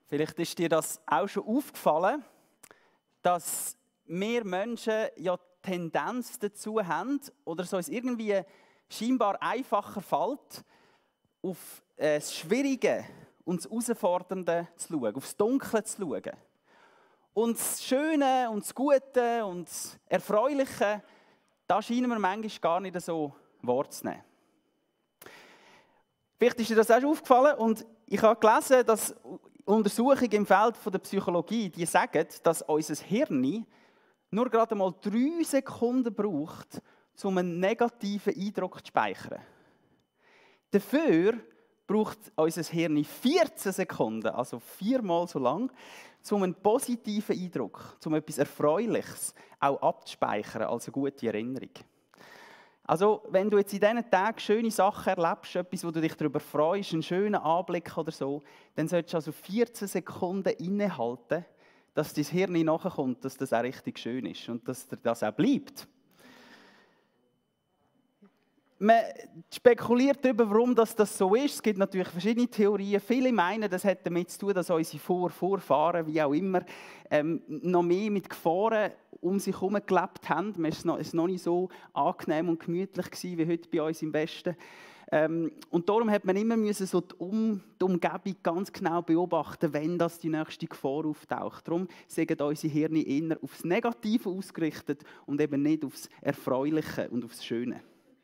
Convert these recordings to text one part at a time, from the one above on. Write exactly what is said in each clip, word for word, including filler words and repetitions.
Vielleicht ist dir das auch schon aufgefallen, dass wir Menschen ja die Tendenz dazu haben, oder so es irgendwie scheinbar einfacher fällt, auf das Schwierige und das Herausfordernde zu schauen, auf das Dunkle zu schauen. Und das Schöne und das Gute und das Erfreuliche, da scheinen wir manchmal gar nicht so wahrzunehmen. Vielleicht ist dir das auch schon aufgefallen und ich habe gelesen, dass Untersuchungen im Feld der Psychologie, die sagen, dass unser Hirn nur gerade mal drei Sekunden braucht, um einen negativen Eindruck zu speichern. Dafür braucht unser Hirn vierzehn Sekunden, also viermal so lang, um einen positiven Eindruck, um etwas Erfreuliches auch abzuspeichern als eine gute Erinnerung. Also, wenn du jetzt in diesen Tagen schöne Sachen erlebst, etwas, wo du dich darüber freust, einen schönen Anblick oder so, dann solltest du also vierzehn Sekunden innehalten, dass dein Hirn nachkommt, dass das auch richtig schön ist und dass das auch bleibt. Man spekuliert darüber, warum das so ist. Es gibt natürlich verschiedene Theorien. Viele meinen, das hat damit zu tun, dass unsere Vor- Vorfahren, wie auch immer, ähm, noch mehr mit Gefahren um sich herum gelebt haben. Es war noch nicht so angenehm und gemütlich gewesen, wie heute bei uns im Westen. Ähm, und darum hat man immer müssen so die, um, die Umgebung ganz genau beobachten, wenn das die nächste Gefahr auftaucht. Darum sind unsere Hirne eher aufs Negative ausgerichtet und eben nicht aufs Erfreuliche und aufs Schöne.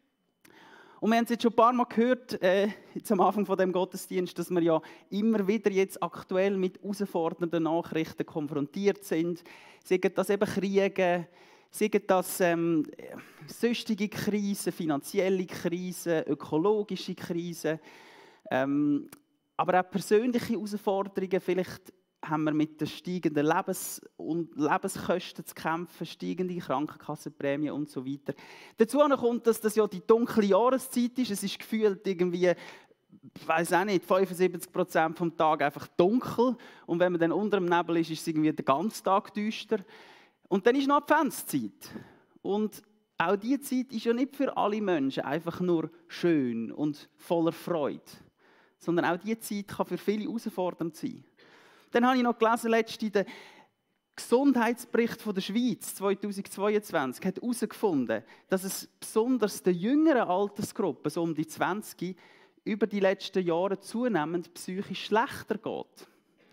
Und wir haben es jetzt schon ein paar Mal gehört, äh, jetzt am Anfang von dem Gottesdienst, dass wir ja immer wieder jetzt aktuell mit herausfordernden Nachrichten konfrontiert sind. Seien das eben Kriege, seien das ähm, sonstige Krisen, finanzielle Krisen, ökologische Krisen, ähm, aber auch persönliche Herausforderungen. Vielleicht haben wir mit den steigenden Lebens- und Lebenskosten zu kämpfen, steigende Krankenkassenprämien und so weiter. Dazu kommt, dass das ja die dunkle Jahreszeit ist. Es ist gefühlt irgendwie, ich weiss auch nicht, fünfundsiebzig Prozent vom Tag einfach dunkel. Und wenn man dann unter dem Nebel ist, ist es irgendwie den ganzen Tag düster. Und dann ist noch Adventszeit. Und auch diese Zeit ist ja nicht für alle Menschen einfach nur schön und voller Freude. Sondern auch diese Zeit kann für viele herausfordernd sein. Dann habe ich noch gelesen, letztens den Gesundheitsbericht der Schweiz zweitausendzweiundzwanzig hat herausgefunden, dass es besonders den jüngeren Altersgruppen, so um die zwanzig, über die letzten Jahre zunehmend psychisch schlechter geht.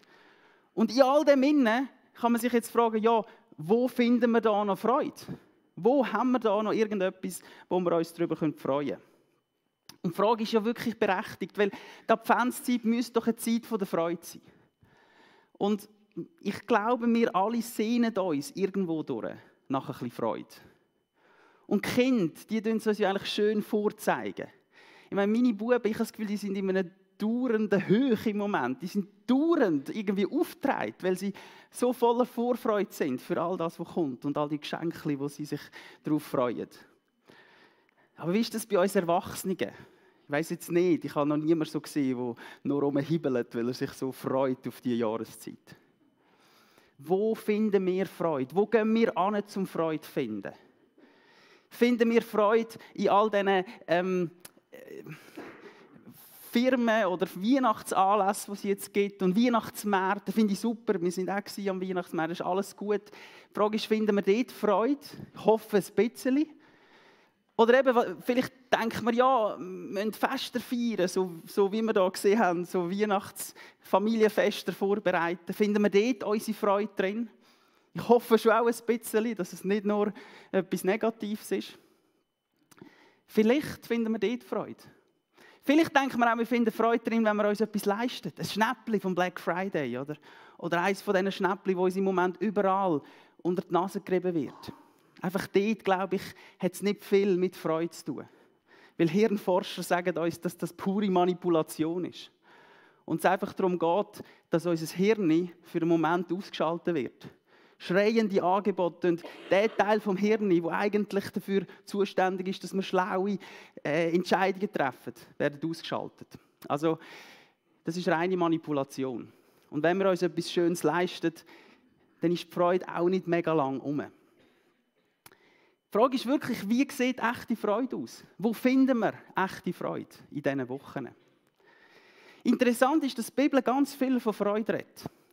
Und in all dem Innen kann man sich jetzt fragen, ja, wo finden wir da noch Freude? Wo haben wir da noch irgendetwas, wo wir uns darüber freuen können? Und die Frage ist ja wirklich berechtigt, weil die Adventszeit müsste doch eine Zeit der Freude sein. Und ich glaube, wir alle sehnen uns irgendwo durch nach ein bisschen Freude. Und die Kinder, die tun es uns ja eigentlich schön vorzeigen. Ich meine, meine Buben, ich habe das Gefühl, die sind in einer dauernden Höhe im Moment. Die sind dauernd irgendwie aufgetragen, weil sie so voller Vorfreude sind für all das, was kommt und all die Geschenke, wo sie sich darauf freuen. Aber wie ist das bei uns Erwachsenen? Ich weiss jetzt nicht, ich habe noch niemanden so gesehen, der nur rumhibbelt, weil er sich so freut auf diese Jahreszeit. Wo finden wir Freude? Wo gehen wir an, um Freude zu finden? Finden wir Freude in all diesen ähm, Firmen oder Weihnachtsanlässen, die es jetzt gibt und Weihnachtsmärkte? Finde ich super, wir waren auch am Weihnachtsmarkt, ist alles gut. Die Frage ist, finden wir dort Freude? Ich hoffe ein bisschen. Oder eben, vielleicht denkt man, ja, wir müssen Feste feiern, so, so wie wir hier gesehen haben, so Weihnachtsfamilienfeste vorbereiten. Finden wir dort unsere Freude drin? Ich hoffe schon auch ein bisschen, dass es nicht nur etwas Negatives ist. Vielleicht finden wir dort Freude. Vielleicht denken wir auch, wir finden Freude drin, wenn wir uns etwas leisten. Ein Schnäppchen vom Black Friday, oder? Oder eines von diesen Schnäppchen, die uns im Moment überall unter die Nase gerieben wird. Einfach dort, glaube ich, hat es nicht viel mit Freude zu tun. Weil Hirnforscher sagen uns, dass das pure Manipulation ist. Und es einfach darum geht, dass unser Hirn für einen Moment ausgeschaltet wird. Schreiende Angebote und der Teil vom Hirn, der eigentlich dafür zuständig ist, dass wir schlaue äh, Entscheidungen treffen, werden ausgeschaltet. Also, das ist reine Manipulation. Und wenn wir uns etwas Schönes leisten, dann ist die Freude auch nicht mega lang um. Die Frage ist wirklich, wie sieht echte Freude aus? Wo finden wir echte Freude in diesen Wochen? Interessant ist, dass die Bibel ganz viel von Freude redet.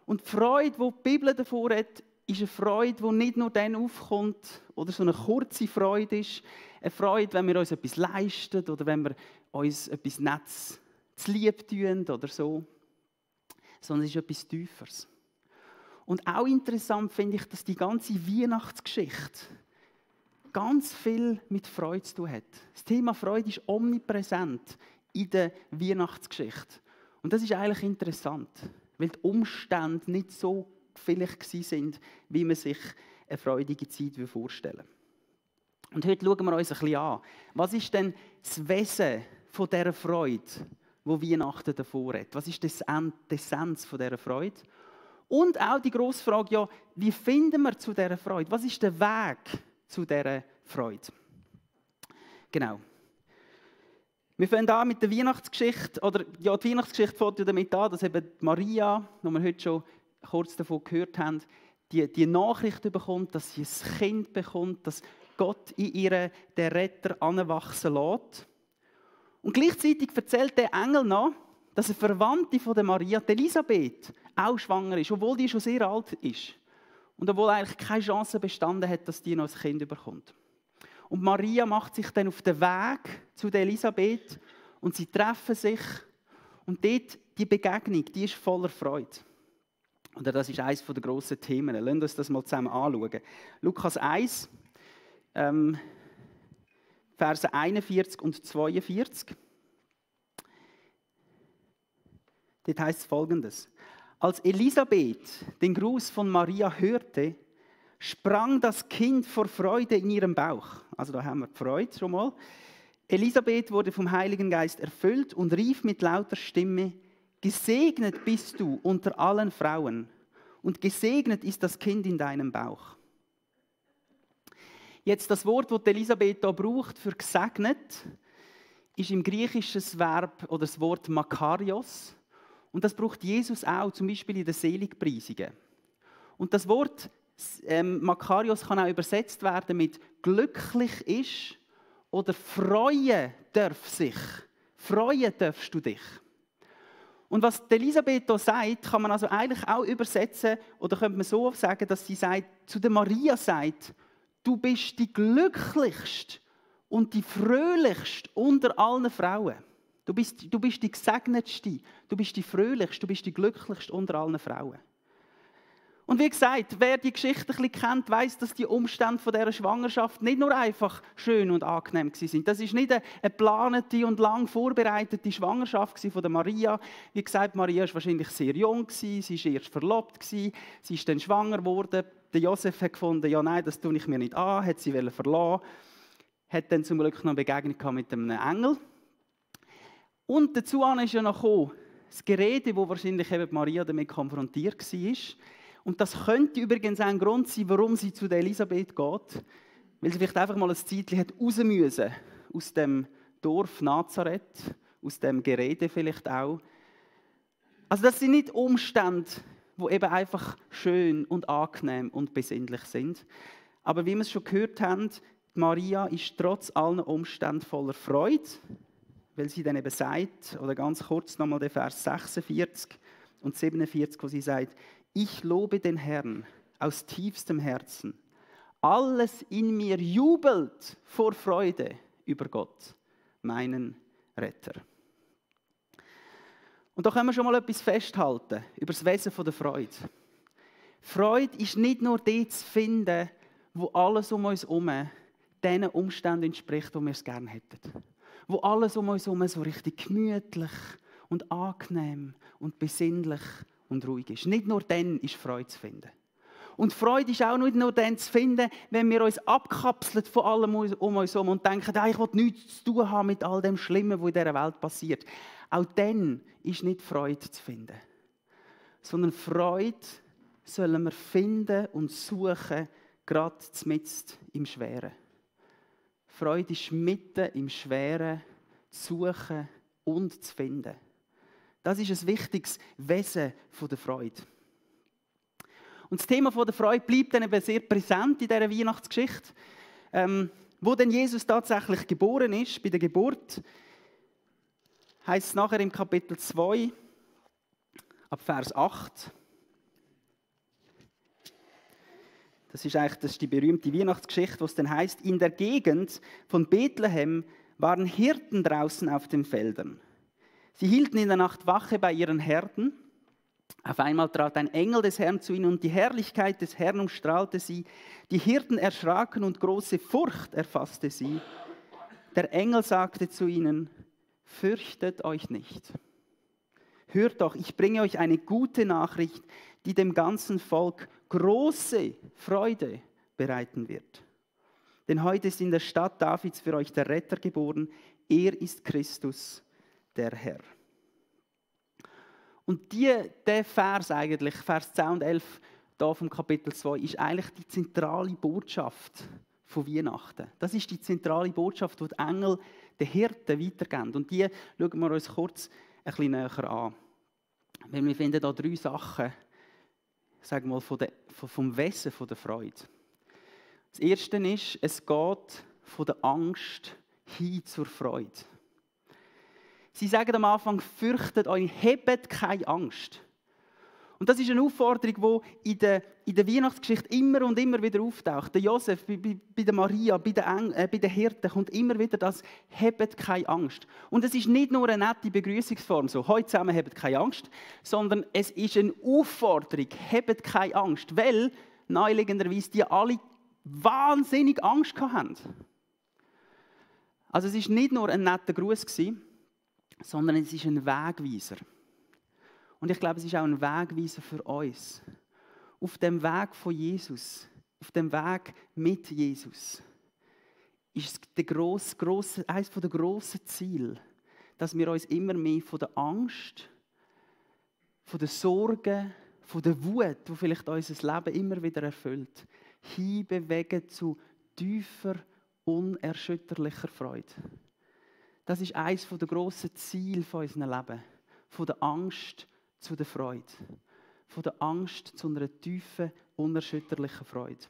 Und die Freude, die die Bibel davor hat, ist eine Freude, die nicht nur dann aufkommt oder so eine kurze Freude ist. Eine Freude, wenn wir uns etwas leisten oder wenn wir uns etwas Nettes zu lieb tun oder so. Sondern es ist etwas Tieferes. Und auch interessant finde ich, dass die ganze Weihnachtsgeschichte ganz viel mit Freude zu tun hat. Das Thema Freude ist omnipräsent in der Weihnachtsgeschichte. Und das ist eigentlich interessant, weil die Umstände nicht so vielleicht sind, wie man sich eine freudige Zeit vorstellen. Und heute schauen wir uns ein bisschen an. Was ist denn das Wesen von dieser Freude, die Weihnachten davor hat? Was ist die Essenz von dieser Freude? Und auch die grosse Frage, ja, wie finden wir zu dieser Freude? Was ist der Weg zu dieser Freude? Genau. Wir fangen an mit der Weihnachtsgeschichte. Oder, ja, die Weihnachtsgeschichte fängt ja damit an, dass eben Maria, die wir heute schon kurz davon gehört haben, die, die Nachricht bekommt, dass sie ein Kind bekommt, dass Gott in ihr den Retter anwachsen lässt. Und gleichzeitig erzählt der Engel noch, dass eine Verwandte von der Maria, die Elisabeth, auch schwanger ist, obwohl die schon sehr alt ist. Und obwohl eigentlich keine Chance bestanden hat, dass die noch ein Kind bekommt. Und Maria macht sich dann auf den Weg zu der Elisabeth und sie treffen sich. Und dort, die Begegnung, die ist voller Freude. Und das ist eines der grossen Themen. Lasst uns das mal zusammen anschauen. Lukas eins, ähm, Verse einundvierzig und zweiundvierzig. Dort heißt es Folgendes. Als Elisabeth den Gruß von Maria hörte, sprang das Kind vor Freude in ihrem Bauch. Also da haben wir die Freude schon mal. Elisabeth wurde vom Heiligen Geist erfüllt und rief mit lauter Stimme, gesegnet bist du unter allen Frauen und gesegnet ist das Kind in deinem Bauch. Jetzt das Wort, das Elisabeth hier braucht für gesegnet, ist im Griechischen das Verb oder das Wort Makarios. Und das braucht Jesus auch, zum Beispiel in den Seligpreisungen. Und das Wort ähm, Makarios kann auch übersetzt werden mit glücklich ist oder freuen darf sich. Freuen darfst du dich. Und was Elisabeth hier sagt, kann man also eigentlich auch übersetzen, oder könnte man so sagen, dass sie sagt, zu der Maria sagt, du bist die glücklichste und die fröhlichste unter allen Frauen. Du bist, du bist die gesegnetste, du bist die fröhlichste, du bist die glücklichste unter allen Frauen. Und wie gesagt, wer die Geschichte ein bisschen kennt, weiss, dass die Umstände von dieser Schwangerschaft nicht nur einfach schön und angenehm waren. Das ist nicht eine geplante und lang vorbereitete Schwangerschaft von der Maria. Wie gesagt, Maria war wahrscheinlich sehr jung, sie war erst verlobt, sie ist dann schwanger geworden. Der Josef hat gefunden, ja nein, das tue ich mir nicht an, hat sie verlassen. Hat dann zum Glück noch eine Begegnung mit einem Engel. Und dazu ist ja noch gekommen, das Gerede, wo wahrscheinlich eben Maria damit konfrontiert war. Und das könnte übrigens auch ein Grund sein, warum sie zu der Elisabeth geht. Weil sie vielleicht einfach mal ein Zeitchen hat raus müssen aus dem Dorf Nazareth, aus dem Gerede vielleicht auch. Also das sind nicht Umstände, die eben einfach schön und angenehm und besinnlich sind. Aber wie wir es schon gehört haben, Maria ist trotz allen Umständen voller Freude, weil sie dann eben sagt, oder ganz kurz nochmal der Vers sechsundvierzig und siebenundvierzig, wo sie sagt, ich lobe den Herrn aus tiefstem Herzen. Alles in mir jubelt vor Freude über Gott, meinen Retter. Und da können wir schon mal etwas festhalten über das Wesen der Freude. Freude ist nicht nur dort zu finden, wo alles um uns herum den Umständen entspricht, die wir es gerne hätten. Wo alles um uns herum so richtig gemütlich und angenehm und besinnlich und ruhig ist. Nicht nur dann ist Freude zu finden. Und Freude ist auch nicht nur dann zu finden, wenn wir uns abkapseln von allem um uns herum und denken, ich will nichts zu tun haben mit all dem Schlimmen, was in dieser Welt passiert. Auch dann ist nicht Freude zu finden. Sondern Freude sollen wir finden und suchen, gerade mitten im Schweren. Freude ist mitten im Schweren zu suchen und zu finden. Das ist ein wichtiges Wesen der Freude. Und das Thema der Freude bleibt dann eben sehr präsent in dieser Weihnachtsgeschichte. Ähm, wo denn Jesus tatsächlich geboren ist, bei der Geburt, heißt es nachher im Kapitel zwei, ab Vers acht. Das ist eigentlich das ist die berühmte Weihnachtsgeschichte, wo es dann heißt: In der Gegend von Bethlehem waren Hirten draußen auf den Feldern. Sie hielten in der Nacht Wache bei ihren Herden. Auf einmal trat ein Engel des Herrn zu ihnen und die Herrlichkeit des Herrn umstrahlte sie. Die Hirten erschraken und große Furcht erfasste sie. Der Engel sagte zu ihnen: Fürchtet euch nicht. Hört doch, ich bringe euch eine gute Nachricht, die dem ganzen Volk große Freude bereiten wird. Denn heute ist in der Stadt Davids für euch der Retter geboren. Er ist Christus, der Herr. Und die, der Vers eigentlich, Vers zehn und elf da vom Kapitel zwei, ist eigentlich die zentrale Botschaft von Weihnachten. Das ist die zentrale Botschaft, die die Engel den Hirten weitergeben. Und die schauen wir uns kurz ein bisschen näher an. Weil wir finden da drei Sachen, sagen wir mal, von der, vom Wesen von der Freude. Das erste ist, es geht von der Angst hin zur Freude. Sie sagen am Anfang: Fürchtet euch, habt keine Angst. Und das ist eine Aufforderung, die in der, in der Weihnachtsgeschichte immer und immer wieder auftaucht. Der Josef, bei, bei, bei der Maria, bei den, Eng, äh, bei den Hirten kommt immer wieder das: Habt keine Angst. Und es ist nicht nur eine nette Begrüßungsform, so «Heute zusammen, habt keine Angst», sondern es ist eine Aufforderung: Habt keine Angst, weil naheliegenderweise die alle wahnsinnig Angst hatten. Also es war nicht nur ein netter Gruß, sondern es ist ein Wegweiser. Und ich glaube, es ist auch ein Wegweiser für uns. Auf dem Weg von Jesus, auf dem Weg mit Jesus, ist der grosse, grosse, eines der grossen Ziele, dass wir uns immer mehr von der Angst, von der Sorge, von der Wut, die vielleicht unser Leben immer wieder erfüllt, hinbewegen zu tiefer, unerschütterlicher Freude. Das ist eines der grossen Ziele von unserem Leben. Von der Angst zu der Freude. Von der Angst zu einer tiefen, unerschütterlichen Freude.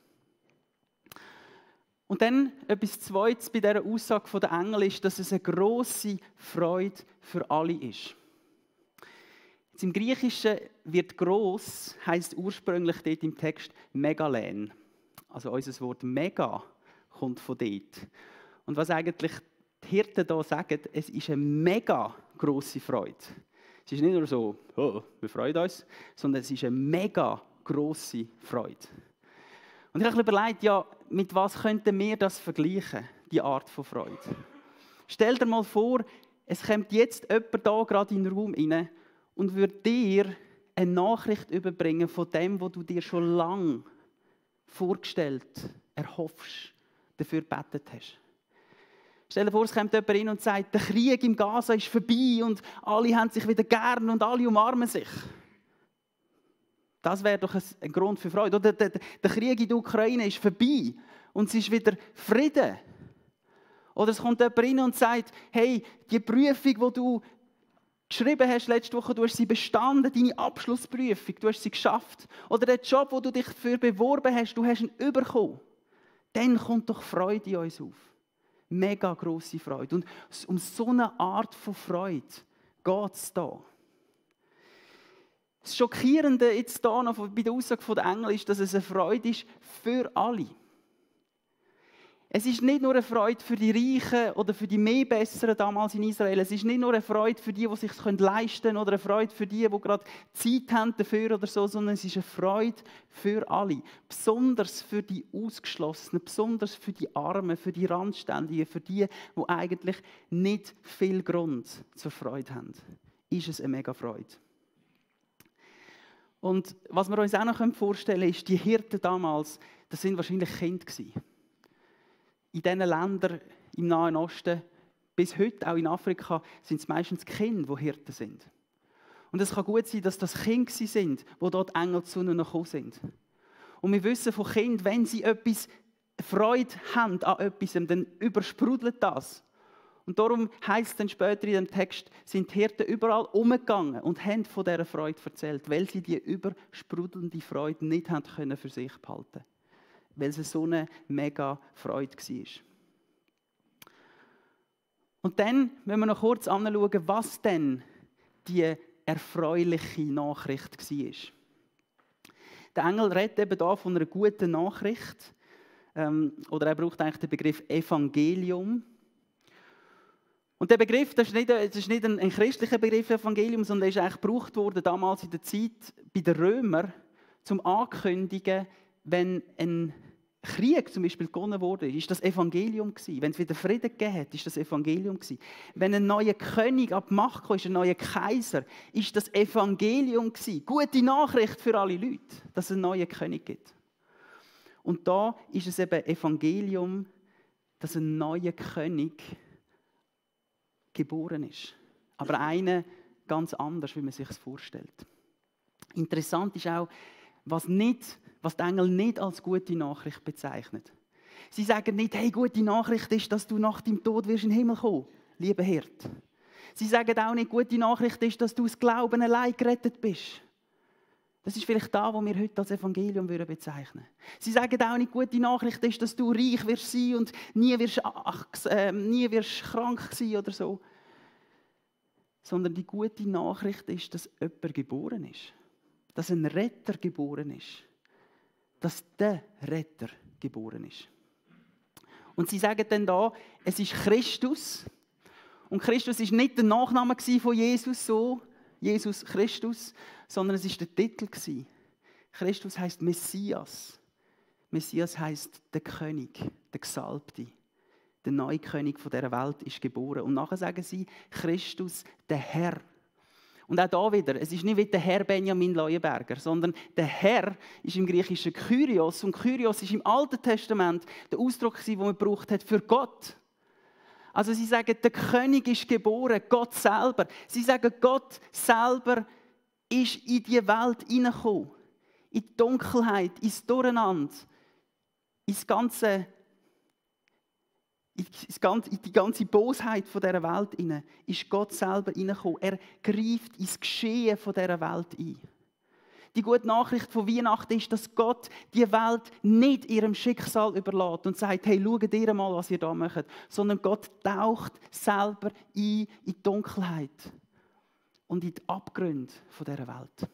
Und dann etwas Zweites bei dieser Aussage der Engel ist, dass es eine grosse Freude für alle ist. Jetzt im Griechischen wird gross, heisst ursprünglich dort im Text Megalän. Also unser Wort Mega kommt von dort. Und was eigentlich die Hirten hier sagen, es ist eine mega grosse Freude. Es ist nicht nur so, oh, wir freuen uns, sondern es ist eine mega grosse Freude. Und ich habe überlegt, ja, mit was könnten wir das vergleichen, die Art von Freude? Stell dir mal vor, es kommt jetzt jemand hier gerade in den Raum rein und würde dir eine Nachricht überbringen von dem, was du dir schon lange vorgestellt, erhoffst, dafür gebetet hast. Stell dir vor, es kommt jemand rein und sagt, der Krieg im Gaza ist vorbei und alle haben sich wieder gern und alle umarmen sich. Das wäre doch ein Grund für Freude. Oder der, der, der Krieg in der Ukraine ist vorbei und es ist wieder Frieden. Oder es kommt jemand rein und sagt, hey, die Prüfung, die du geschrieben hast letzte Woche, du hast sie bestanden, deine Abschlussprüfung, du hast sie geschafft. Oder der Job, wo du dich dafür beworben hast, du hast ihn bekommen. Dann kommt doch Freude in uns auf. Mega grosse Freude. Und um so eine Art von Freude geht es hier. Das Schockierende jetzt hier noch bei der Aussage der Engel ist, dass es eine Freude ist für alle. Es ist nicht nur eine Freude für die Reichen oder für die mehr Besseren damals in Israel. Es ist nicht nur eine Freude für die, die es sich leisten können oder eine Freude für die, die gerade Zeit haben dafür oder so, sondern es ist eine Freude für alle. Besonders für die Ausgeschlossenen, besonders für die Armen, für die Randständigen, für die, die eigentlich nicht viel Grund zur Freude haben. Ist es eine mega Freude. Und was wir uns auch noch vorstellen können, ist, die Hirten damals, das sind wahrscheinlich Kinder gewesen. In diesen Ländern im Nahen Osten, bis heute auch in Afrika, sind es meistens Kinder, die Hirten sind. Und es kann gut sein, dass das Kinder sind, die dort Engel zu ihnen gekommen sind. Und wir wissen von Kindern, wenn sie etwas Freude haben an etwas, dann übersprudelt das. Und darum heisst es dann später in dem Text, sind die Hirten überall umgegangen und haben von dieser Freude erzählt, weil sie die übersprudelnde Freude nicht haben können für sich behalten. Weil es so eine mega Freude war. Und dann, wenn wir noch kurz anschauen, was denn die erfreuliche Nachricht war. Der Engel redet eben hier von einer guten Nachricht. Ähm, oder er braucht eigentlich den Begriff Evangelium. Und der Begriff, das ist nicht, das ist nicht ein, ein christlicher Begriff, Evangelium, sondern der ist eigentlich gebraucht worden damals in der Zeit bei den Römern, zum Ankündigen, wenn ein Krieg zum Beispiel gewonnen wurde, ist das Evangelium gewesen. Wenn es wieder Frieden gegeben hat, ist das Evangelium gewesen. Wenn ein neuer König ab die Macht kam, ist ein neuer Kaiser, ist das Evangelium gewesen. Gute Nachricht für alle Leute, dass es einen neuen König gibt. Und da ist es eben Evangelium, dass ein neuer König geboren ist. Aber einer ganz anders, wie man sich es vorstellt. Interessant ist auch, was, nicht, was die Engel nicht als gute Nachricht bezeichnet. Sie sagen nicht, hey, gute Nachricht ist, dass du nach deinem Tod wirst in den Himmel kommen, lieber Hirt. Sie sagen auch nicht, gute Nachricht ist, dass du aus Glauben allein gerettet bist. Das ist vielleicht da, was wir heute als Evangelium bezeichnen würden. Sie sagen auch nicht, gute Nachricht ist, dass du reich wirst sein und nie wirst, ach, äh, nie wirst krank sein oder so. Sondern die gute Nachricht ist, dass jemand geboren ist. Dass ein Retter geboren ist. Dass der Retter geboren ist. Und sie sagen dann da, es ist Christus. Und Christus ist nicht der Nachname von Jesus, so Jesus Christus, sondern es ist der Titel. Christus heisst Messias. Messias heisst der König, der Gesalbte. Der neue König dieser Welt ist geboren. Und nachher sagen sie, Christus, der Herr. Und auch da wieder, es ist nicht wie der Herr Benjamin Leuenberger, sondern der Herr ist im Griechischen Kyrios. Und Kyrios ist im Alten Testament der Ausdruck, den man gebraucht hat für Gott. Also sie sagen, der König ist geboren, Gott selber. Sie sagen, Gott selber ist in die Welt hineingekommen. In die Dunkelheit, ins Durcheinander, ins ganze, in die ganze Bosheit dieser Welt hinein, ist Gott selber hineingekommen. Er greift ins Geschehen dieser Welt ein. Die gute Nachricht von Weihnachten ist, dass Gott die Welt nicht ihrem Schicksal überlässt und sagt, hey, schaut ihr mal, was ihr da macht. Sondern Gott taucht selber ein in die Dunkelheit und in die Abgründe dieser Welt.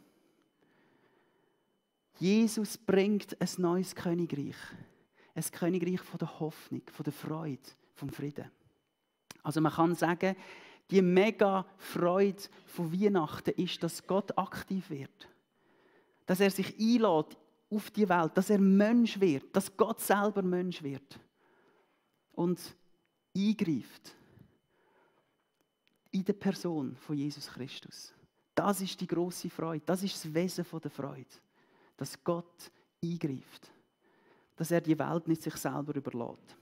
Jesus bringt ein neues Königreich. Ein Königreich von der Hoffnung, von der Freude, vom Frieden. Also man kann sagen, die mega Freude von Weihnachten ist, dass Gott aktiv wird. Dass er sich einlädt auf die Welt, dass er Mensch wird, dass Gott selber Mensch wird und eingreift in der Person von Jesus Christus. Das ist die grosse Freude, das ist das Wesen der Freude, dass Gott eingreift, dass er die Welt nicht sich selber überlässt.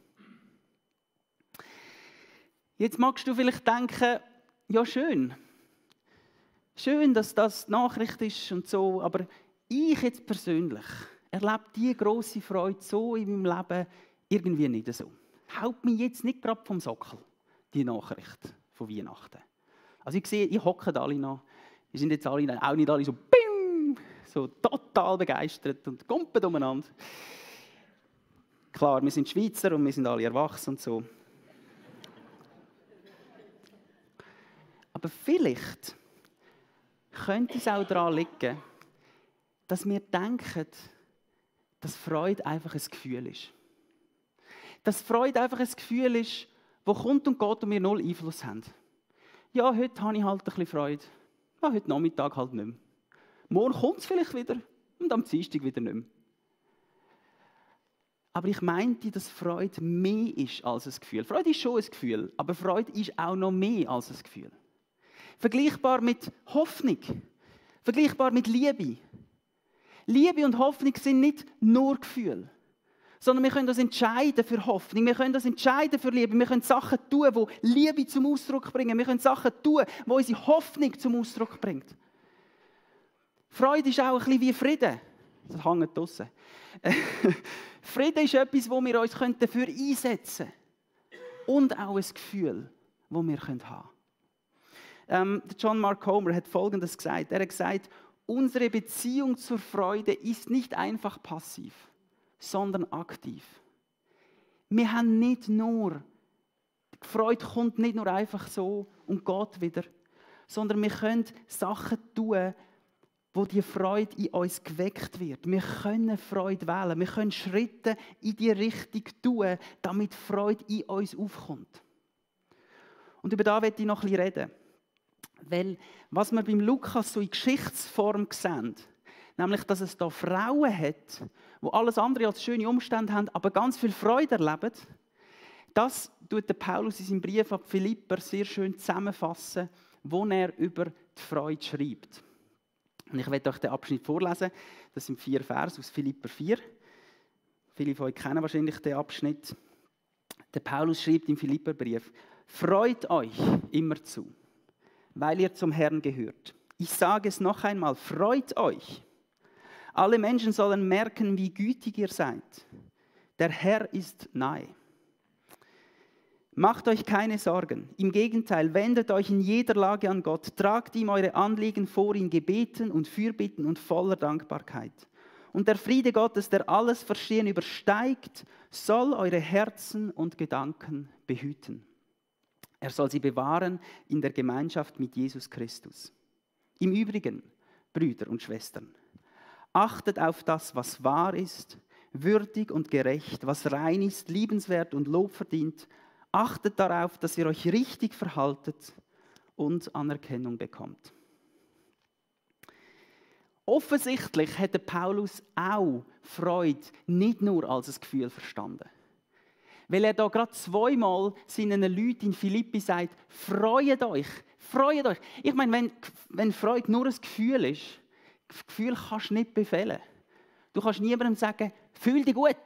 Jetzt magst du vielleicht denken, ja schön, schön, dass das die Nachricht ist und so, aber ich jetzt persönlich erlebe diese grosse Freude so in meinem Leben irgendwie nicht so. Haut mich jetzt nicht gerade vom Sockel, die Nachricht von Weihnachten. Also ich sehe, ich hocke alle noch. Wir sind jetzt alle, auch nicht alle so, bing, so total begeistert und gumpen umeinander. Klar, wir sind Schweizer und wir sind alle erwachsen und so. Aber vielleicht könnte es auch daran liegen, dass wir denken, dass Freude einfach ein Gefühl ist. Dass Freude einfach ein Gefühl ist, das kommt und geht und wir null Einfluss haben. Ja, heute habe ich halt ein bisschen Freude. Ja, heute Nachmittag halt nicht mehr. Morgen kommt es vielleicht wieder und am Dienstag wieder nicht mehr. Aber ich meinte, dass Freude mehr ist als ein Gefühl. Freude ist schon ein Gefühl, aber Freude ist auch noch mehr als ein Gefühl. Vergleichbar mit Hoffnung, vergleichbar mit Liebe. Liebe und Hoffnung sind nicht nur Gefühle, sondern wir können uns entscheiden für Hoffnung, wir können uns entscheiden für Liebe, wir können Sachen tun, die Liebe zum Ausdruck bringen, wir können Sachen tun, die unsere Hoffnung zum Ausdruck bringt. Freude ist auch ein bisschen wie Frieden. Das hängt draussen. Frieden ist etwas, wo wir uns dafür einsetzen können. Und auch ein Gefühl, das wir haben können. Ähm, John Mark Comer hat Folgendes gesagt. Er hat gesagt, unsere Beziehung zur Freude ist nicht einfach passiv, sondern aktiv. Wir haben nicht nur, die Freude kommt nicht nur einfach so und geht wieder, sondern wir können Sachen tun, wo die Freude in uns geweckt wird. Wir können Freude wählen. Wir können Schritte in die Richtung tun, damit Freude in uns aufkommt. Und über das möchte ich noch ein bisschen reden. Weil, was wir beim Lukas so in Geschichtsform sehen, nämlich, dass es da Frauen hat, die alles andere als schöne Umstände haben, aber ganz viel Freude erleben, das tut der Paulus in seinem Brief an Philipper sehr schön zusammenfassen, wo er über die Freude schreibt. Und ich werde euch den Abschnitt vorlesen. Das sind vier Verse aus Philipper vier. Viele von euch kennen wahrscheinlich den Abschnitt. Der Paulus schreibt im Philipperbrief: Freut euch immer zu, weil ihr zum Herrn gehört. Ich sage es noch einmal, freut euch. Alle Menschen sollen merken, wie gütig ihr seid. Der Herr ist nahe. Macht euch keine Sorgen. Im Gegenteil, wendet euch in jeder Lage an Gott. Tragt ihm eure Anliegen vor in Gebeten und Fürbitten und voller Dankbarkeit. Und der Friede Gottes, der alles Verstehen übersteigt, soll eure Herzen und Gedanken behüten. Er soll sie bewahren in der Gemeinschaft mit Jesus Christus. Im Übrigen, Brüder und Schwestern, achtet auf das, was wahr ist, würdig und gerecht, was rein ist, liebenswert und Lob verdient. Achtet darauf, dass ihr euch richtig verhaltet und Anerkennung bekommt. Offensichtlich hätte Paulus auch Freude nicht nur als ein Gefühl verstanden. Weil er da gerade zweimal seinen Leuten in Philippi sagt, freut euch, freut euch. Ich meine, wenn, wenn Freude nur ein Gefühl ist, das Gefühl kannst du nicht befehlen. Du kannst niemandem sagen, fühl dich gut.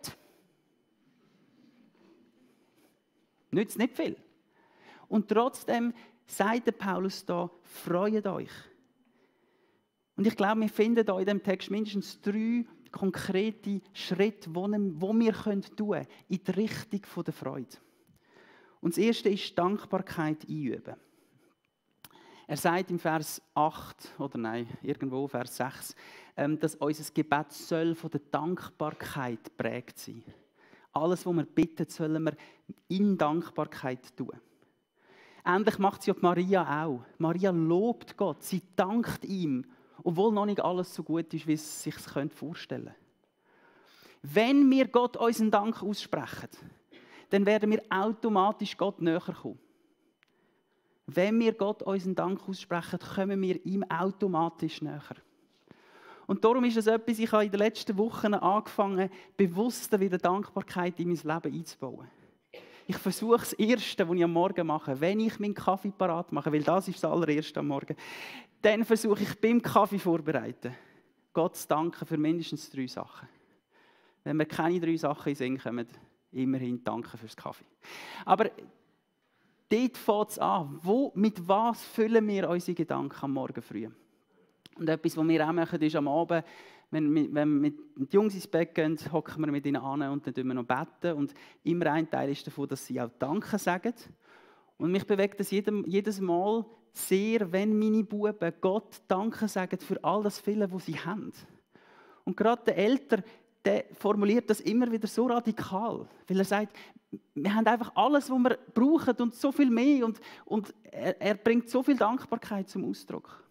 Nützt nicht viel. Und trotzdem sagt der Paulus da, freut euch. Und ich glaube, wir finden da in diesem Text mindestens drei konkrete Schritte, die wir tun können in die Richtung der Freude. Und das erste ist Dankbarkeit einüben. Er sagt im Vers acht, oder nein, irgendwo Vers sechs, dass unser Gebet soll von der Dankbarkeit geprägt sein. Alles, was wir bitten, sollen wir in Dankbarkeit tun. Ähnlich macht es ja Maria auch. Maria lobt Gott, sie dankt ihm, obwohl noch nicht alles so gut ist, wie es sich vorstellen könnte. Wenn wir Gott unseren Dank aussprechen, dann werden wir automatisch Gott näher kommen. Wenn wir Gott unseren Dank aussprechen, kommen wir ihm automatisch näher. Und darum ist es etwas, ich habe in den letzten Wochen angefangen, bewusster wieder Dankbarkeit in mein Leben einzubauen. Ich versuche das Erste, was ich am Morgen mache, wenn ich meinen Kaffee parat mache, weil das ist das Allererste am Morgen, dann versuche ich beim Kaffee vorbereiten, Gott zu danken für mindestens drei Sachen. Wenn wir keine drei Sachen in den Sinn kommen, immerhin danken fürs Kaffee. Aber dort fängt es an. Wo, mit was füllen wir unsere Gedanken am Morgen früh? Und etwas, was wir auch machen, ist am Abend, wenn wir, wenn wir mit den Jungs ins Bett gehen, hocken wir mit ihnen an und dann beten wir noch beten. Und immer ein Teil ist davon, dass sie auch Danke sagen. Und mich bewegt es jedes Mal sehr, wenn meine Buben Gott Danke sagen für all das Viele, was sie haben. Und gerade der Älter, der formuliert das immer wieder so radikal, weil er sagt, wir haben einfach alles, was wir brauchen und so viel mehr. Und, und er, er bringt so viel Dankbarkeit zum Ausdruck.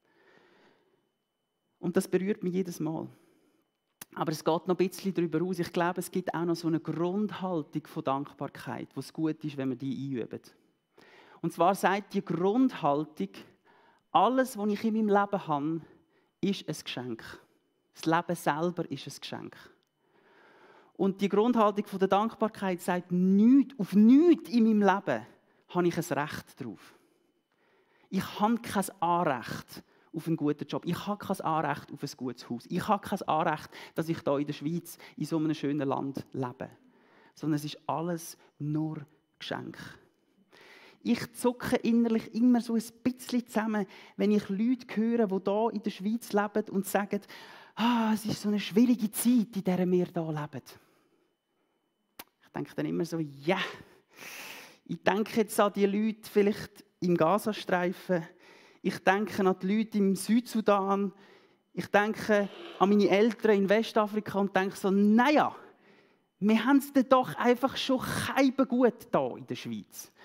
Und das berührt mich jedes Mal. Aber es geht noch ein bisschen darüber aus. Ich glaube, es gibt auch noch so eine Grundhaltung von Dankbarkeit, wo es gut ist, wenn wir die einüben. Und zwar sagt die Grundhaltung, alles, was ich in meinem Leben habe, ist ein Geschenk. Das Leben selber ist ein Geschenk. Und die Grundhaltung von der Dankbarkeit sagt, nichts, auf nichts in meinem Leben habe ich ein Recht drauf. Ich habe kein Anrecht auf einen guten Job. Ich habe kein Anrecht auf ein gutes Haus. Ich habe kein Anrecht, dass ich hier in der Schweiz in so einem schönen Land lebe. Sondern es ist alles nur Geschenk. Ich zucke innerlich immer so ein bisschen zusammen, wenn ich Leute höre, die hier in der Schweiz leben und sagen, ah, es ist so eine schwierige Zeit, in der wir hier leben. Ich denke dann immer so, ja, yeah. Ich denke jetzt an die Leute vielleicht im Gazastreifen. Ich denke an die Leute im Südsudan. Ich denke an meine Eltern in Westafrika und denke so, naja, wir haben es doch einfach schon gut hier in der Schweiz.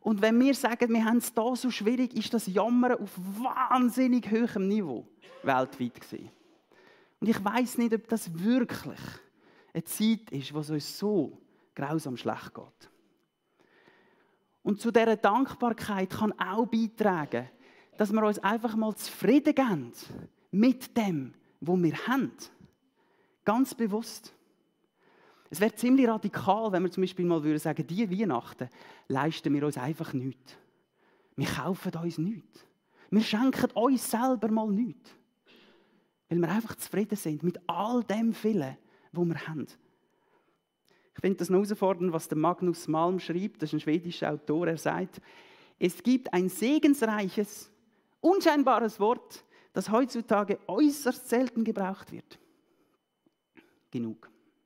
Und wenn wir sagen, wir haben es da so schwierig, ist das Jammern auf wahnsinnig hohem Niveau weltweit gesehen. Und ich weiss nicht, ob das wirklich eine Zeit ist, wo es uns so grausam schlecht geht. Und zu dieser Dankbarkeit kann auch beitragen, dass wir uns einfach mal zufrieden geben mit dem, was wir haben. Ganz bewusst. Es wäre ziemlich radikal, wenn wir zum Beispiel mal sagen würden, diese Weihnachten leisten wir uns einfach nichts. Wir kaufen uns nichts. Wir schenken uns selber mal nichts. Weil wir einfach zufrieden sind mit all dem Vielen, was wir haben. Ich finde das noch herausfordernd, was der Magnus Malm schreibt. Das ist ein schwedischer Autor. Er sagt, es gibt ein segensreiches, unscheinbares Wort, das heutzutage äußerst selten gebraucht wird. Genug.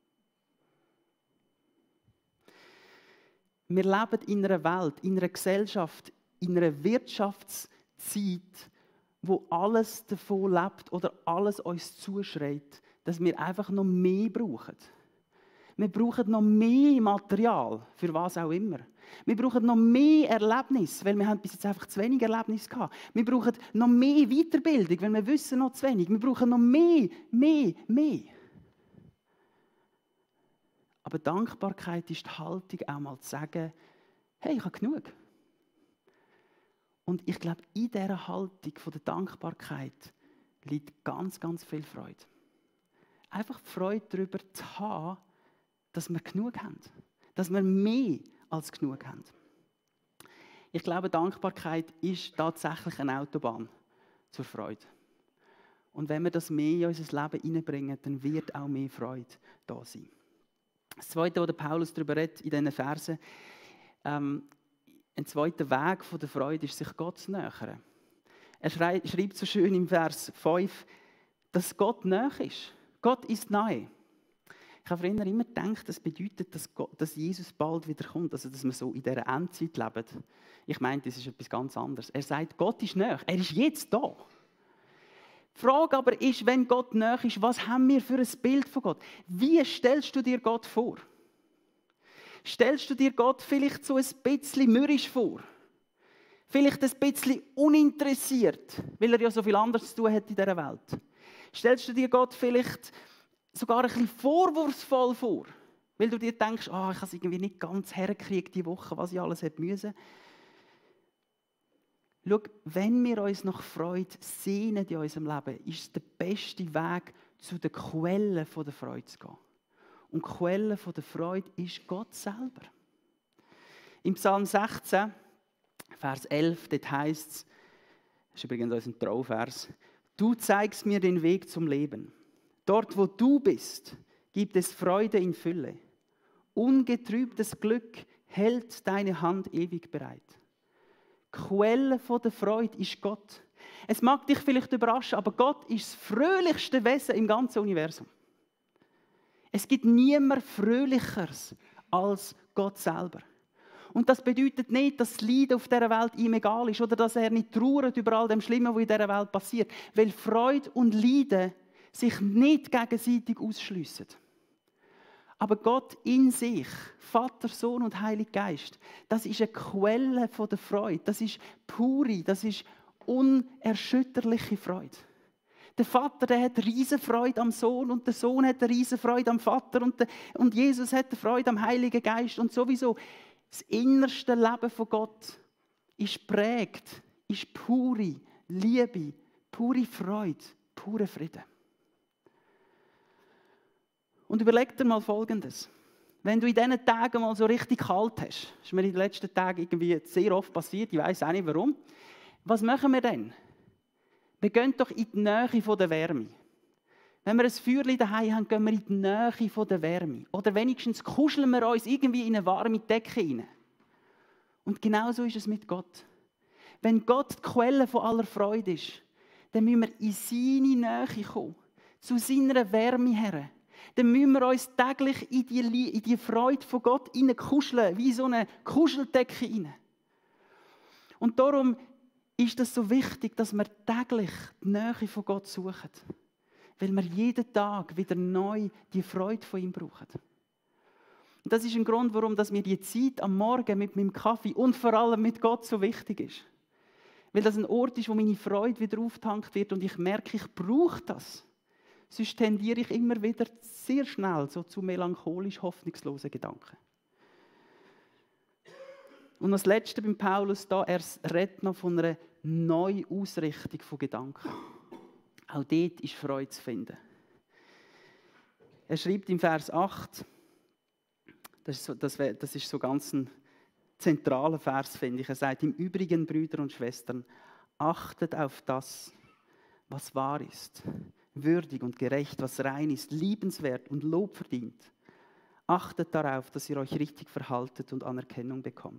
Wir leben in einer Welt, in einer Gesellschaft, in einer Wirtschaftszeit, wo alles davon lebt oder alles uns zuschreit, dass wir einfach noch mehr brauchen. Wir brauchen noch mehr Material, für was auch immer. Wir brauchen noch mehr Erlebnis, weil wir haben bis jetzt einfach zu wenig Erlebnis gehabt. Wir brauchen noch mehr Weiterbildung, weil wir wissen noch zu wenig. Wir brauchen noch mehr, mehr, mehr. Aber Dankbarkeit ist die Haltung, auch mal zu sagen, hey, ich habe genug. Und ich glaube, in dieser Haltung von der Dankbarkeit liegt ganz, ganz viel Freude. Einfach die Freude darüber zu haben, dass wir genug haben. Dass wir mehr als genug haben. Ich glaube, Dankbarkeit ist tatsächlich eine Autobahn zur Freude. Und wenn wir das mehr in unser Leben hineinbringen, dann wird auch mehr Freude da sein. Das Zweite, was Paulus darüber redet in diesen Versen, ähm, ein zweiter Weg von der Freude ist, sich Gott zu nähern. Er schreibt so schön im Vers fünf, dass Gott nahe ist. Gott ist nahe. Ich habe früher immer gedacht, das bedeutet, dass, Gott, dass Jesus bald wieder kommt, also dass wir so in dieser Endzeit leben. Ich meine, das ist etwas ganz anderes. Er sagt, Gott ist nahe. Er ist jetzt da. Die Frage aber ist, wenn Gott nahe ist, was haben wir für ein Bild von Gott? Wie stellst du dir Gott vor? Stellst du dir Gott vielleicht so ein bisschen mürrisch vor? Vielleicht ein bisschen uninteressiert, weil er ja so viel anderes zu tun hat in dieser Welt? Stellst du dir Gott vielleicht sogar ein bisschen vorwurfsvoll vor, weil du dir denkst, oh, ich habe es irgendwie nicht ganz hergekriegt diese Woche, was ich alles hätte müssen? Schau, wenn wir uns nach Freude sehnen in unserem Leben, ist es der beste Weg, zu den Quellen der Freude zu gehen. Und die Quelle der Freude ist Gott selber. Im Psalm sechzehn, Vers elf, dort heisst es, das ist übrigens unser Trauvers, du zeigst mir den Weg zum Leben. Dort, wo du bist, gibt es Freude in Fülle. Ungetrübtes Glück hält deine Hand ewig bereit. Die Quelle der Freude ist Gott. Es mag dich vielleicht überraschen, aber Gott ist das fröhlichste Wesen im ganzen Universum. Es gibt niemand Fröhlicheres als Gott selber. Und das bedeutet nicht, dass das Leiden auf dieser Welt ihm egal ist oder dass er nicht trauert über all dem Schlimmen, was in dieser Welt passiert. Weil Freude und Leiden sich nicht gegenseitig ausschliessen. Aber Gott in sich, Vater, Sohn und Heiliger Geist, das ist eine Quelle der Freude. Das ist pure, das ist unerschütterliche Freude. Der Vater, der hat riesen Freude am Sohn und der Sohn hat riesen Freude am Vater und, der, und Jesus hat Freude am Heiligen Geist. Und sowieso das innerste Leben von Gott ist prägt, ist pure Liebe, pure Freude, pure Frieden. Und überleg dir mal Folgendes. Wenn du in diesen Tagen mal so richtig kalt hast, das ist mir in den letzten Tagen irgendwie sehr oft passiert, ich weiss auch nicht warum, was machen wir denn? Wir gehen doch in die Nähe der Wärme. Wenn wir ein Feuerchen daheim haben, gehen wir in die Nähe der Wärme. Oder wenigstens kuscheln wir uns irgendwie in eine warme Decke rein. Und genau so ist es mit Gott. Wenn Gott die Quelle von aller Freude ist, dann müssen wir in seine Nähe kommen, zu seiner Wärme her. Dann müssen wir uns täglich in die, in die Freude von Gott kuscheln, wie so eine Kuscheldecke rein. Und darum ist es so wichtig, dass wir täglich die Nähe von Gott suchen. Weil wir jeden Tag wieder neu die Freude von ihm brauchen. Und das ist ein Grund, warum mir die Zeit am Morgen mit meinem Kaffee und vor allem mit Gott so wichtig ist. Weil das ein Ort ist, wo meine Freude wieder aufgetankt wird und ich merke, ich brauche das. Sonst tendiere ich immer wieder sehr schnell so zu melancholisch hoffnungslosen Gedanken. Und das Letzte beim Paulus da, er redet noch von einer Neuausrichtung von Gedanken. Auch dort ist Freude zu finden. Er schreibt im Vers acht, das ist so, das, das ist so ganz ein zentraler Vers, finde ich. Er sagt, im Übrigen, Brüder und Schwestern, achtet auf das, was wahr ist, würdig und gerecht, was rein ist, liebenswert und Lob verdient. Achtet darauf, dass ihr euch richtig verhaltet und Anerkennung bekommt.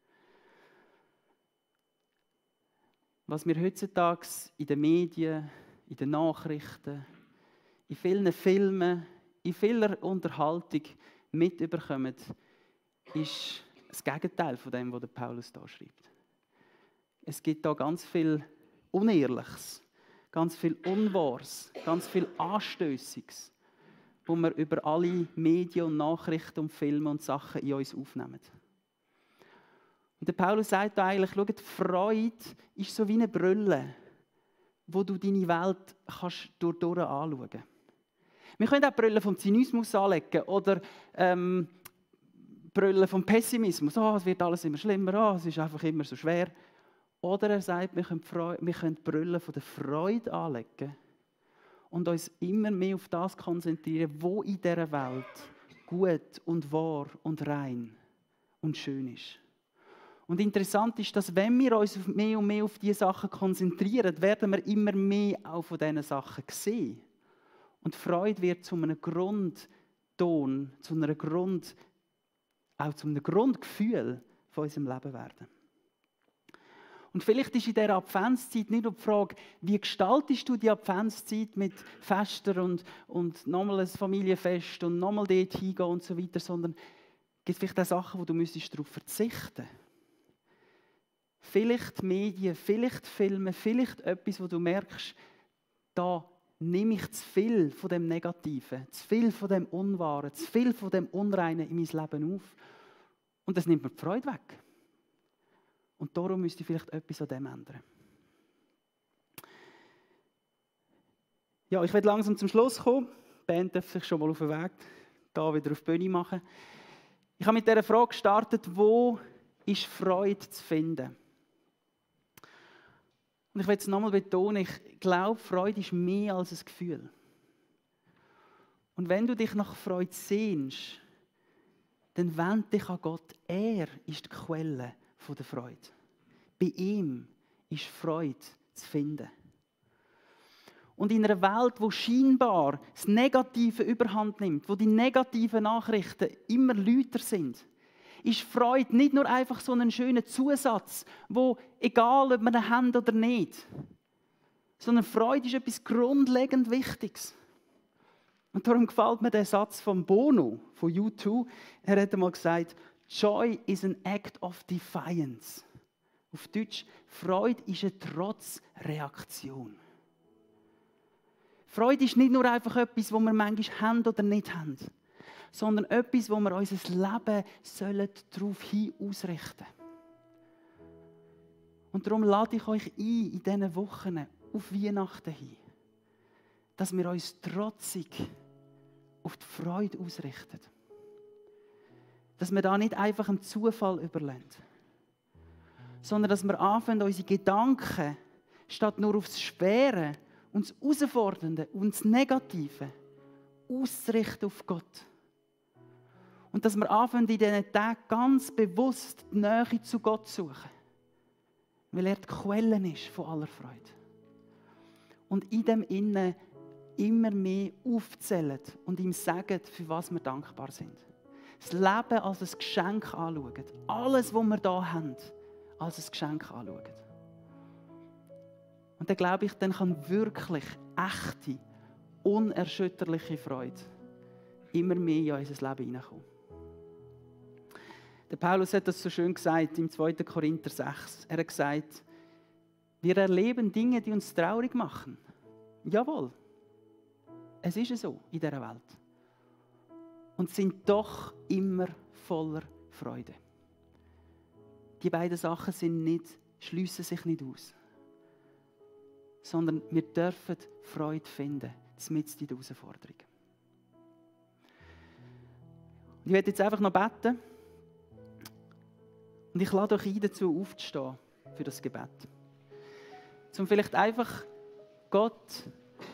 Was wir heutzutage in den Medien, in den Nachrichten, in vielen Filmen, in vieler Unterhaltung mitbekommen, ist das Gegenteil von dem, was der Paulus da schreibt. Es gibt da ganz viel Unehrliches, ganz viel Unwahres, ganz viel Anstössiges, wo wir über alle Medien und Nachrichten und Filme und Sachen in uns aufnehmen. Und der Paulus sagt da eigentlich, schau, die Freude ist so wie eine Brille, wo du deine Welt kannst durch, durch anschauen kannst. Wir können auch Brille vom Zynismus anlegen oder ähm, Brille vom Pessimismus. Oh, es wird alles immer schlimmer, oh, es ist einfach immer so schwer. Oder er sagt, wir können, Freude, wir können die Brille von der Freude anlegen und uns immer mehr auf das konzentrieren, was in dieser Welt gut und wahr und rein und schön ist. Und interessant ist, dass wenn wir uns mehr und mehr auf diese Sachen konzentrieren, werden wir immer mehr auch von diesen Sachen sehen. Und Freude wird zu einem Grundton, zu einer Grund, auch zu einem Grundgefühl von unserem Leben werden. Und vielleicht ist in dieser Adventszeit nicht nur die Frage, wie gestaltest du die Adventszeit mit Festen und, und nochmal ein Familienfest und nochmal dort hingehen und so weiter, sondern es gibt vielleicht auch Sachen, wo du müsstest darauf verzichten. Vielleicht Medien, vielleicht Filme, vielleicht etwas, wo du merkst, da nehme ich zu viel von dem Negativen, zu viel von dem Unwahren, zu viel von dem Unreinen in mein Leben auf. Und das nimmt mir die Freude weg. Und darum müsste ich vielleicht etwas an dem ändern. Ja, ich werde langsam zum Schluss kommen. Die Band darf sich schon mal auf den Weg da wieder auf die Bühne machen. Ich habe mit dieser Frage gestartet, wo ist Freude zu finden? Und ich will es nochmal betonen, ich glaube, Freude ist mehr als ein Gefühl. Und wenn du dich nach Freude sehnst, dann wende dich an Gott. Er ist die Quelle der Freude. Bei ihm ist Freude zu finden. Und in einer Welt, wo scheinbar das Negative überhand nimmt, wo die negativen Nachrichten immer lauter sind, ist Freude nicht nur einfach so ein schöner Zusatz, wo egal, ob wir ihn haben oder nicht, sondern Freude ist etwas grundlegend Wichtiges. Und darum gefällt mir der Satz von Bono, von U zwei. Er hat einmal gesagt, Joy is an act of defiance. Auf Deutsch, Freude ist eine Trotzreaktion. Freude ist nicht nur einfach etwas, was wir manchmal haben oder nicht haben, sondern etwas, wo wir unser Leben sollen darauf hin ausrichten. Und darum lade ich euch ein, in diesen Wochen auf Weihnachten hin, dass wir uns trotzig auf die Freude ausrichten. Dass wir da nicht einfach einem Zufall überlassen, sondern dass wir anfangen, unsere Gedanken statt nur aufs Schwere und das Herausfordernde und das Negative auszurichten auf Gott. Und dass wir anfangen, in diesen Tagen ganz bewusst die Nähe zu Gott zu suchen. Weil er die Quelle ist von aller Freude. Und in dem Innen immer mehr aufzählen und ihm sagen, für was wir dankbar sind. Das Leben als ein Geschenk anschauen. Alles, was wir hier haben, als ein Geschenk anschauen. Und dann glaube ich, dann kann wirklich echte, unerschütterliche Freude immer mehr in unser Leben hineinkommen. Der Paulus hat das so schön gesagt im zweiten Korinther sechs. Er hat gesagt, wir erleben Dinge, die uns traurig machen. Jawohl, es ist so in dieser Welt. und sind doch immer voller Freude. Die beiden Sachen sind nicht, schliessen sich nicht aus, sondern wir dürfen Freude finden, mitten in der Herausforderung. Und ich werde jetzt einfach noch beten und ich lade euch ein, dazu aufzustehen für das Gebet. Um vielleicht einfach Gott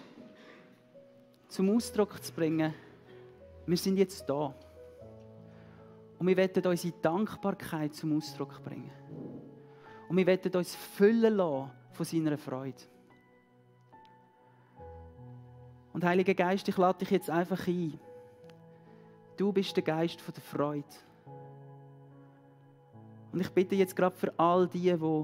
zum Ausdruck zu bringen, wir sind jetzt da. Und wir wollen unsere Dankbarkeit zum Ausdruck bringen. Und wir wollen uns füllen lassen von seiner Freude. Und Heiliger Geist, ich lade dich jetzt einfach ein. Du bist der Geist der Freude. Und ich bitte jetzt gerade für all die, die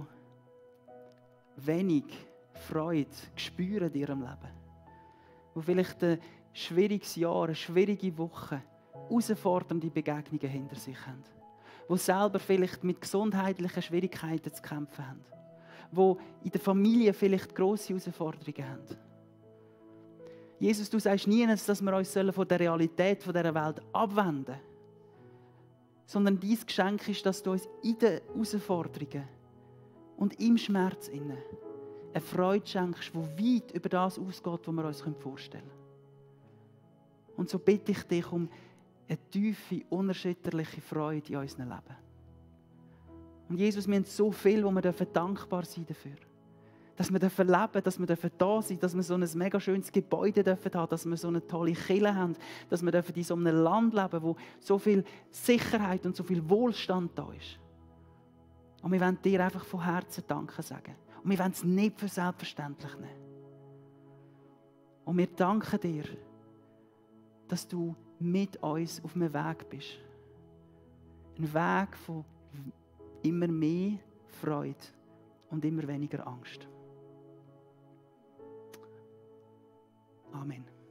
wenig Freude spüren in ihrem Leben. Die vielleicht ein schwieriges Jahr, eine schwierige Woche, herausfordernde Begegnungen hinter sich haben. Die selber vielleicht mit gesundheitlichen Schwierigkeiten zu kämpfen haben. Die in der Familie vielleicht grosse Herausforderungen haben. Jesus, du sagst nie, dass wir uns von der Realität dieser Welt abwenden sollen. Sondern dein Geschenk ist, dass du uns in den Herausforderungen und im Schmerz inne eine Freude schenkst, die weit über das ausgeht, was wir uns vorstellen können. Und so bitte ich dich um eine tiefe, unerschütterliche Freude in unserem Leben. Und Jesus, wir haben so viel, wo wir dankbar sein dafür. Dass wir leben dürfen, dass wir da sein dürfen, dass wir so ein mega schönes Gebäude haben dürfen, dass wir so eine tolle Kirche haben, dass wir in so einem Land leben, wo so viel Sicherheit und so viel Wohlstand da ist. Und wir wollen dir einfach von Herzen Danke sagen. Und wir wollen es nicht für selbstverständlich nehmen. Und wir danken dir, dass du mit uns auf einem Weg bist. Ein Weg von immer mehr Freude und immer weniger Angst. Amen.